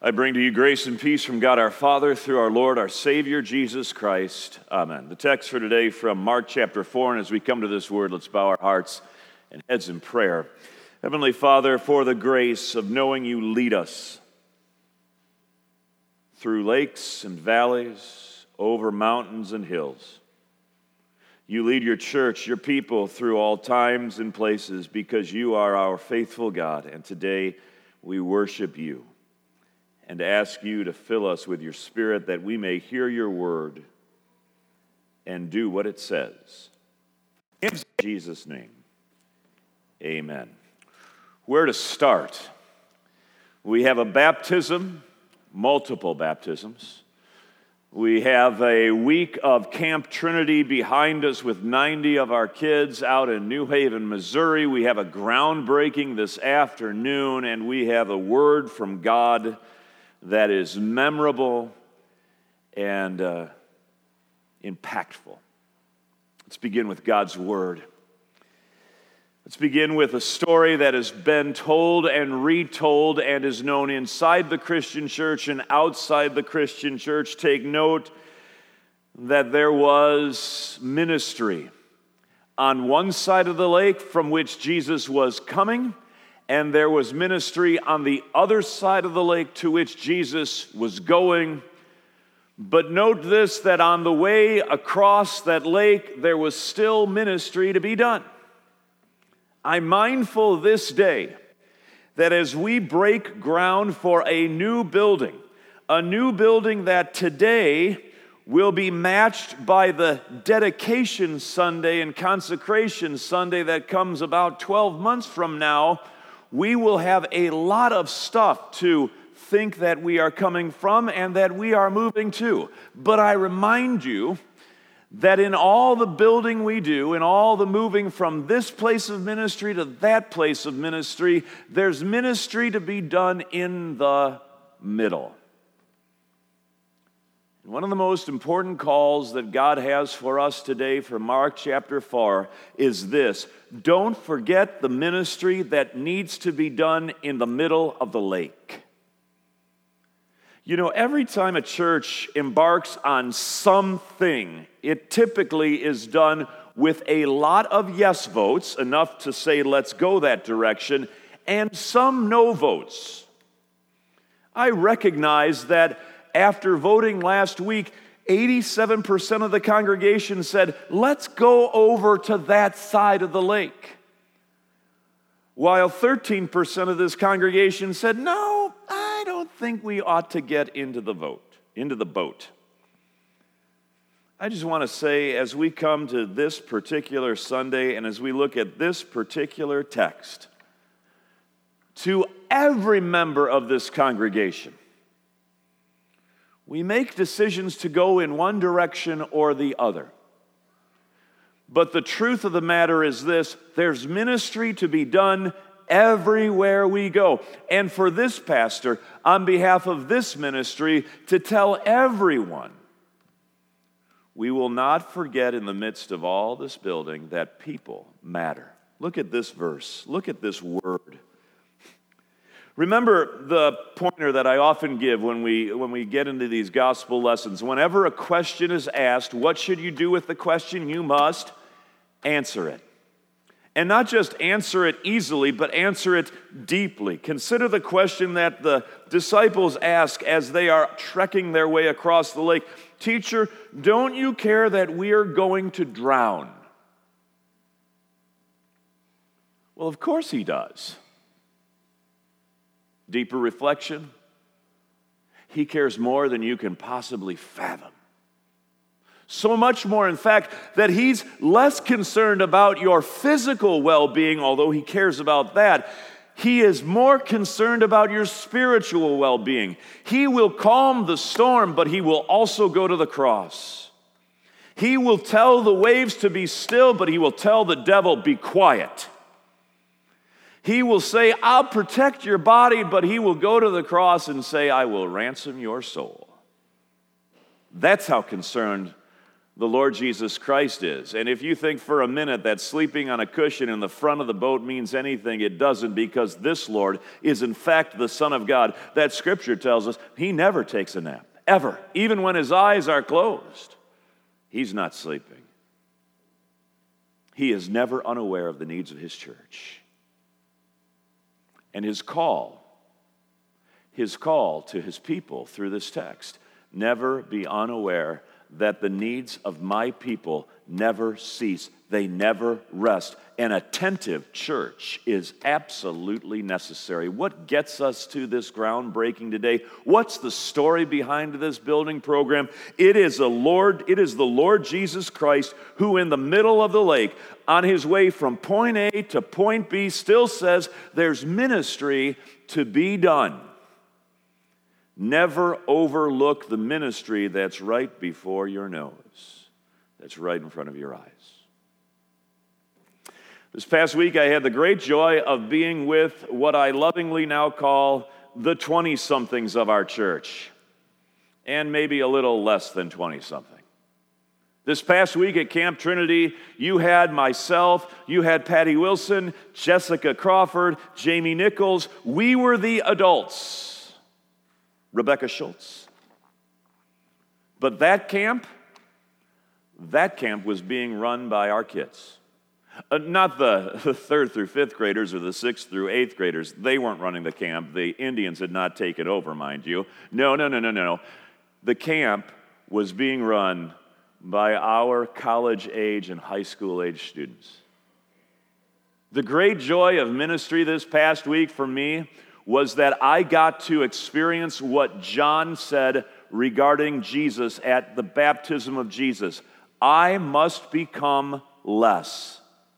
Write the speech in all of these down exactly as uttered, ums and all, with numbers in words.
I bring to you grace and peace from God our Father through our Lord, our Savior, Jesus Christ. Amen. The text for today from Mark chapter four, and as we come to this word, let's bow our hearts and heads in prayer. Heavenly Father, for the grace of knowing you lead us through lakes and valleys, over mountains and hills. You lead your church, your people, through all times and places because you are our faithful God, and today we worship you and ask you to fill us with your Spirit that we may hear your word and do what it says. In Jesus' name, amen. Where to start? We have a baptism, multiple baptisms. We have a week of Camp Trinity behind us with ninety of our kids out in New Haven, Missouri. We have a groundbreaking this afternoon, and we have a word from God that is memorable and uh, impactful. Let's begin with God's word. Let's begin with a story that has been told and retold and is known inside the Christian church and outside the Christian church. Take note that there was ministry on one side of the lake from which Jesus was coming, and there was ministry on the other side of the lake to which Jesus was going. But note this, that on the way across that lake, there was still ministry to be done. I'm mindful this day that as we break ground for a new building, a new building that today will be matched by the dedication Sunday and consecration Sunday that comes about twelve months from now, we will have a lot of stuff to think that we are coming from and that we are moving to. But I remind you that in all the building we do, in all the moving from this place of ministry to that place of ministry, there's ministry to be done in the middle. And one of the most important calls that God has for us today from Mark chapter four is this: don't forget the ministry that needs to be done in the middle of the lake. You know, every time a church embarks on something, it typically is done with a lot of yes votes, enough to say, let's go that direction, and some no votes. I recognize that after voting last week, eighty-seven percent of the congregation said, let's go over to that side of the lake. While thirteen percent of this congregation said, no, I don't think we ought to get into the vote, into the boat. I just want to say, as we come to this particular Sunday and as we look at this particular text, to every member of this congregation, we make decisions to go in one direction or the other. But the truth of the matter is this: there's ministry to be done everywhere we go. And for this pastor, on behalf of this ministry, to tell everyone, we will not forget in the midst of all this building that people matter. Look at this verse. Look at this word. Remember the pointer that I often give when we when we get into these gospel lessons. Whenever a question is asked, what should you do with the question? You must answer it. And not just answer it easily, but answer it deeply. Consider the question that the disciples ask as they are trekking their way across the lake. Teacher, don't you care that we are going to drown? Well, of course he does. Deeper reflection, he cares more than you can possibly fathom. So much more, in fact, that he's less concerned about your physical well-being, although he cares about that. He is more concerned about your spiritual well-being. He will calm the storm, but he will also go to the cross. He will tell the waves to be still, but he will tell the devil, be quiet. He will say, I'll protect your body, but he will go to the cross and say, I will ransom your soul. That's how concerned the Lord Jesus Christ is. And if you think for a minute that sleeping on a cushion in the front of the boat means anything, it doesn't, because this Lord is in fact the Son of God. That Scripture tells us he never takes a nap, ever. Even when his eyes are closed, he's not sleeping. He is never unaware of the needs of his church. And his call, his call to his people through this text, never be unaware that the needs of my people never cease. They never rest. An attentive church is absolutely necessary. What gets us to this groundbreaking today? What's the story behind this building program? It is a Lord, it is the Lord Jesus Christ who in the middle of the lake, on his way from point A to point B, still says there's ministry to be done. Never overlook the ministry that's right before your nose, that's right in front of your eyes. This past week, I had the great joy of being with what I lovingly now call the twenty-somethings of our church, and maybe a little less than twenty-something. This past week at Camp Trinity, you had myself, you had Patty Wilson, Jessica Crawford, Jamie Nichols. We were the adults. Rebecca Schultz. But that camp, that camp was being run by our kids. Uh, not the, the third through fifth graders or the sixth through eighth graders. They weren't running the camp. The Indians had not taken over, mind you. No, no, no, no, no. The camp was being run by our college-age and high school-age students. The great joy of ministry this past week for me was that I got to experience what John said regarding Jesus at the baptism of Jesus. I must become less.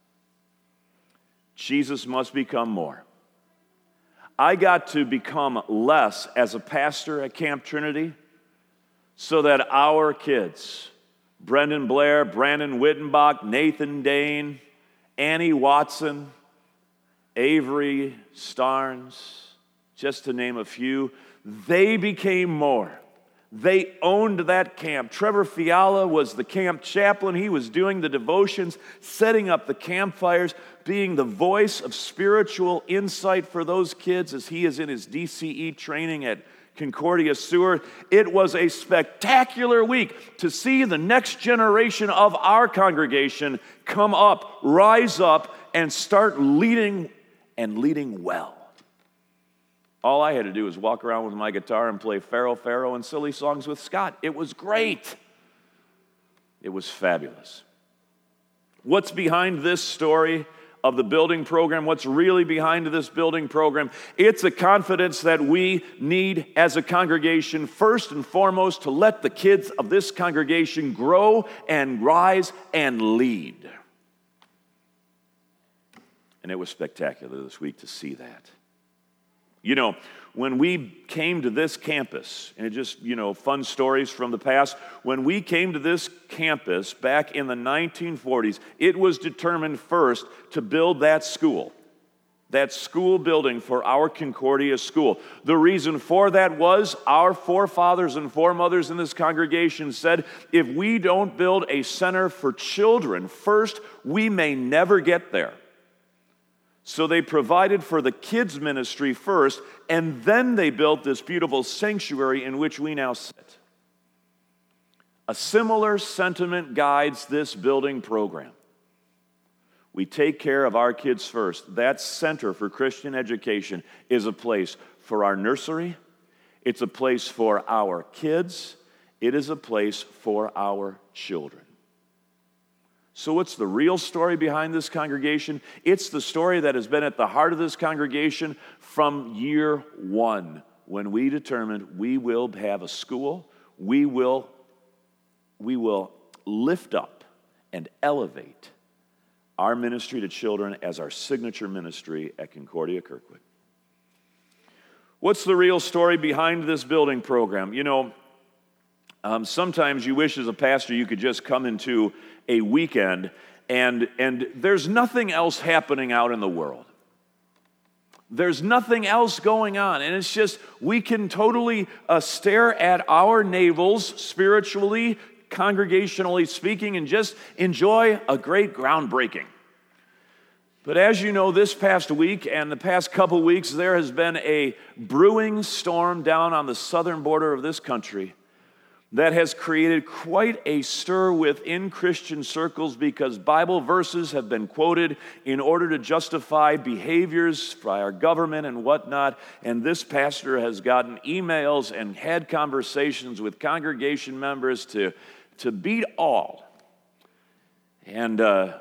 Jesus must become more. I got to become less as a pastor at Camp Trinity so that our kids, Brendan Blair, Brandon Wittenbach, Nathan Dane, Annie Watson, Avery Starnes, just to name a few, they became more. They owned that camp. Trevor Fiala was the camp chaplain. He was doing the devotions, setting up the campfires, being the voice of spiritual insight for those kids as he is in his D C E training at Concordia Seward. It was a spectacular week to see the next generation of our congregation come up, rise up, and start leading and leading well. All I had to do was walk around with my guitar and play Pharaoh, Pharaoh, and silly songs with Scott. It was great. It was fabulous. What's behind this story of the building program? What's really behind this building program? It's a confidence that we need as a congregation, first and foremost, to let the kids of this congregation grow and rise and lead. And it was spectacular this week to see that. You know, when we came to this campus, and just, you know, fun stories from the past, when we came to this campus back in the nineteen forties, it was determined first to build that school, that school building for our Concordia school. The reason for that was our forefathers and foremothers in this congregation said, if we don't build a center for children first, we may never get there. So they provided for the kids' ministry first, and then they built this beautiful sanctuary in which we now sit. A similar sentiment guides this building program. We take care of our kids first. That Center for Christian Education is a place for our nursery. It's a place for our kids. It is a place for our children. So what's the real story behind this congregation? It's the story that has been at the heart of this congregation from year one, when we determined we will have a school, we will, we will lift up and elevate our ministry to children as our signature ministry at Concordia Kirkwood. What's the real story behind this building program? You know, um, sometimes you wish as a pastor you could just come into a weekend, and, and there's nothing else happening out in the world. There's nothing else going on, and it's just we can totally uh, stare at our navels spiritually, congregationally speaking, and just enjoy a great groundbreaking. But as you know, this past week and the past couple weeks, there has been a brewing storm down on the southern border of this country that has created quite a stir within Christian circles because Bible verses have been quoted in order to justify behaviors by our government and whatnot. And this pastor has gotten emails and had conversations with congregation members to, to beat all. And uh,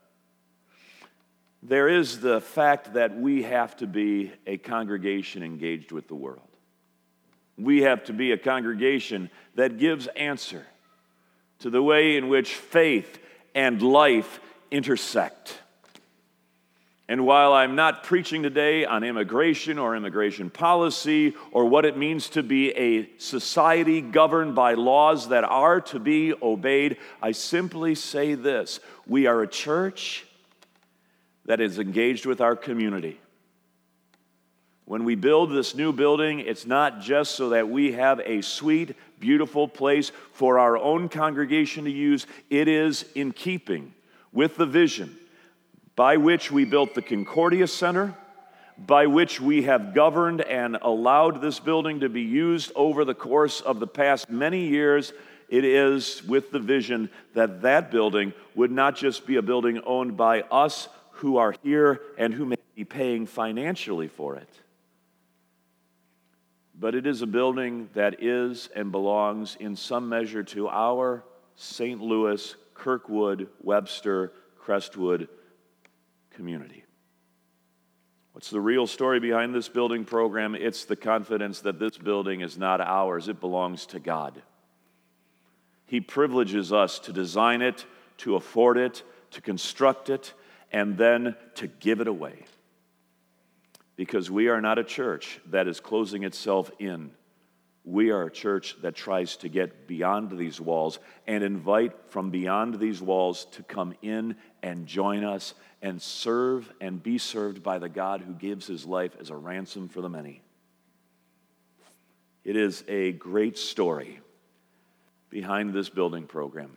there is the fact that we have to be a congregation engaged with the world. We have to be a congregation that gives answer to the way in which faith and life intersect. And while I'm not preaching today on immigration or immigration policy or what it means to be a society governed by laws that are to be obeyed, I simply say this: we are a church that is engaged with our community. When we build this new building, it's not just so that we have a sweet, beautiful place for our own congregation to use. It is in keeping with the vision by which we built the Concordia Center, by which we have governed and allowed this building to be used over the course of the past many years. It is with the vision that that building would not just be a building owned by us who are here and who may be paying financially for it, but it is a building that is and belongs in some measure to our Saint Louis, Kirkwood, Webster, Crestwood community. What's the real story behind this building program? It's the confidence that this building is not ours. It belongs to God. He privileges us to design it, to afford it, to construct it, and then to give it away. Because we are not a church that is closing itself in. We are a church that tries to get beyond these walls and invite from beyond these walls to come in and join us and serve and be served by the God who gives his life as a ransom for the many. It is a great story behind this building program.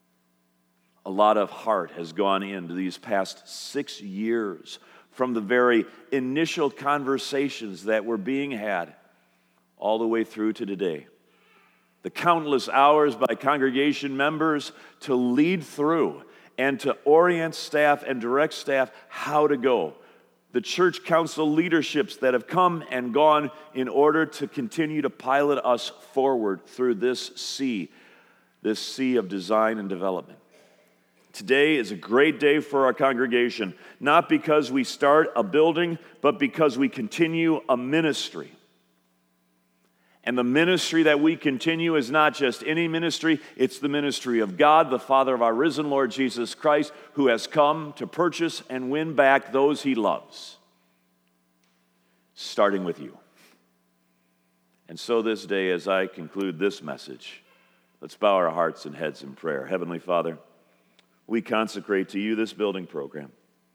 A lot of heart has gone into these past six years from the very initial conversations that were being had all the way through to today. The countless hours by congregation members to lead through and to orient staff and direct staff how to go. The church council leaderships that have come and gone in order to continue to pilot us forward through this sea, this sea of design and development. Today is a great day for our congregation, not because we start a building, but because we continue a ministry. And the ministry that we continue is not just any ministry, it's the ministry of God, the Father of our risen Lord Jesus Christ, who has come to purchase and win back those he loves, starting with you. And so this day, as I conclude this message, let's bow our hearts and heads in prayer. Heavenly Father, we consecrate to you this building program.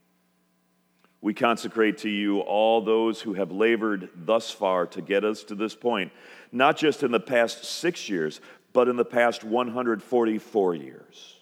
We consecrate to you all those who have labored thus far to get us to this point, not just in the past six years, but in the past one hundred forty-four years.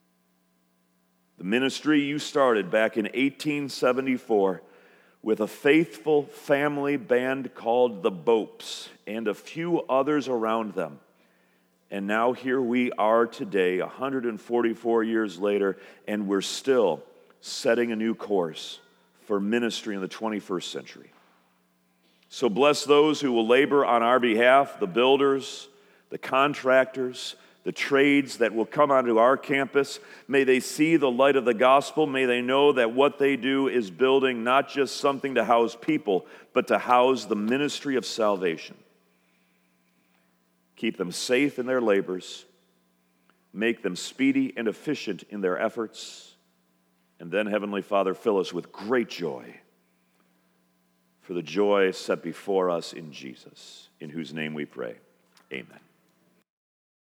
The ministry you started back in eighteen seventy-four with a faithful family band called the Bopes and a few others around them. And now here we are today, one hundred forty-four years later, and we're still setting a new course for ministry in the twenty-first century. So bless those who will labor on our behalf, the builders, the contractors, the trades that will come onto our campus. May they see the light of the gospel. May they know that what they do is building not just something to house people, but to house the ministry of salvation. Keep them safe in their labors. Make them speedy and efficient in their efforts. And then, Heavenly Father, fill us with great joy for the joy set before us in Jesus, in whose name we pray. Amen.